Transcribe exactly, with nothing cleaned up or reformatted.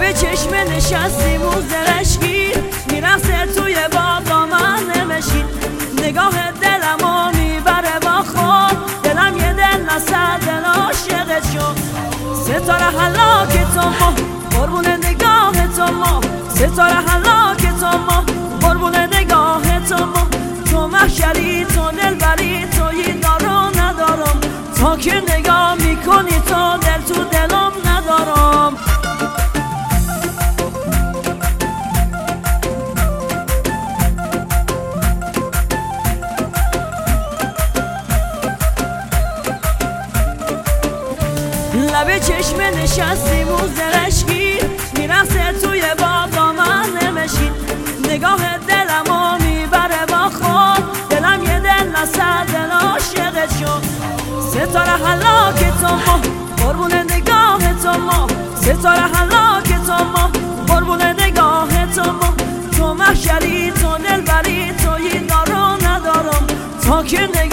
لب چشم نشستی موزرشگی میرفته توی باغا من نمشید نگاه دلمو میبره با خود دلم یه دل نصد دل عاشقت شد ستاره حلاک تو ما قربون نگاه تو ما ستاره حلاک تو ما قربون نگاه تو ما تو محشری تو دلبری تویی دارو ندارم تا که نگاه میکنی تو دل تو دلم ندارم لب چشم نشستی موزرشگی میرفته توی باغا من نمشید نگاه دلمو میبره با خود دلم یه دل نصد دل عاشقت شد ستاره حلاک تو ما قربون نگاه تو ما ستاره حلاک تو ما قربون نگاه تو ما تو محشری تو دلبری تویی دارو ندارم تا که نگاه